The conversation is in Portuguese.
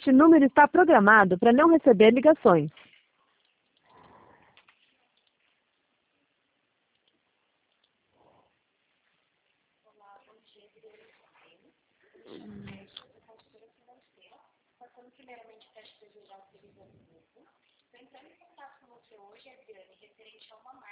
Este número está programado para não receber ligações. Primeiramente, para te desejar um feliz ano novo. Estou entrando em contato com você hoje, Adriane, referente a uma